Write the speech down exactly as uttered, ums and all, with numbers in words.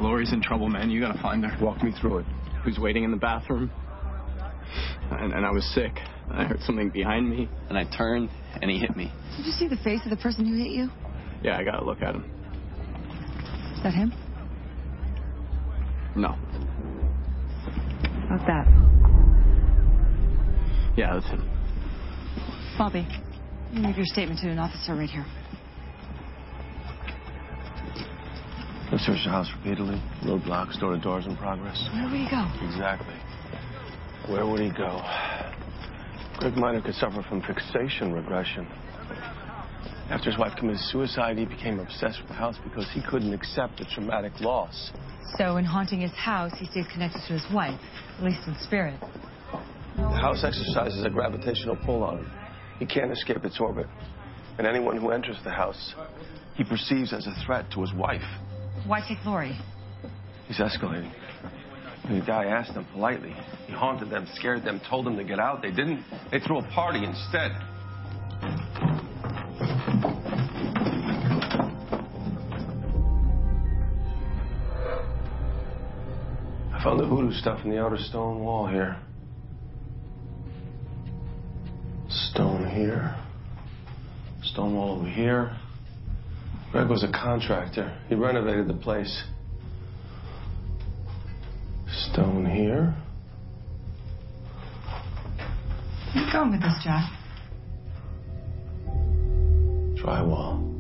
Lori's in trouble, man. You gotta find her. Walk me through it. He was waiting in the bathroom, and, and I was sick. I heard something behind me, and I turned, and he hit me. Did you see the face of the person who hit you? Yeah, I gotta look at him. Is that him? No. How's that? Yeah, that's him. Bobby, you make your statement to an officer right here. I searched the house repeatedly. Roadblocks, door to doors in progress. Where would he go? Exactly. Where would he go? Greg Minor could suffer from fixation regression. After his wife committed suicide, he became obsessed with the house because he couldn't accept the traumatic loss. So in haunting his house, he stays connected to his wife, at least in spirit. The house exercises a gravitational pull on him. He can't escape its orbit. And anyone who enters the house, he perceives as a threat to his wife. Why take Lori? He's escalating. When he died, I asked them politely. He haunted them, scared them, told them to get out. They didn't. They threw a party instead. I found the hoodoo stuff in the outer stone wall here. Stone here. Stone wall over here. Greg was a contractor. He renovated the place. Stone here. Where are you going with this, Jack? Drywall.